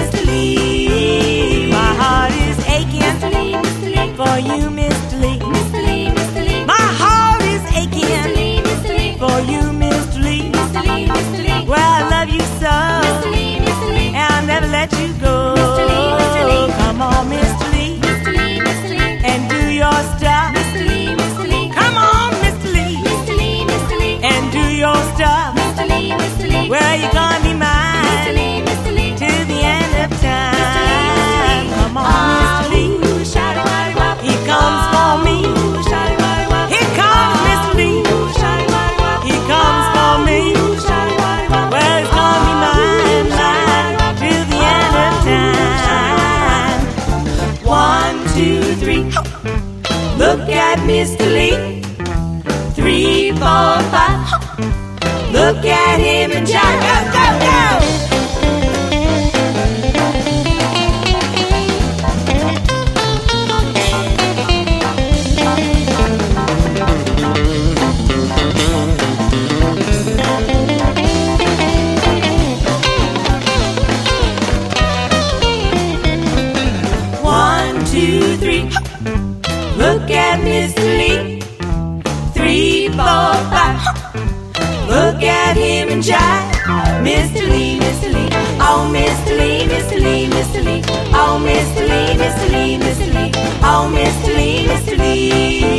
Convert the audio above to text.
Mr. Lee. My heart is aching for you, Mr. Lee. My heart is aching for you, Mr. Lee. Well, I love you so, and I'll never let you go. Come on, Mr. Lee, and do your stuff. Come on, Mr. Lee, and do your stuff. Well, you're gonna be mine till the end of time. Come on, Mr. Lee, he comes for me. Here comes Mr. Lee, he comes for me. Well, it's gonna be mine till the end of time. 1, 2, 3, look at Mr. Lee. 3, 4, 5, look at him and jive. Go, go, go! 1, 2, 3, look at Mr. Lee. 3, 4, 5, look at him and jive. Mr. Lee, oh Mr. Lee, Mr. Lee, Mr. Lee, oh Mr. Lee, Mr. Lee, Mr. Lee, oh Mr. Lee, Mr. Lee.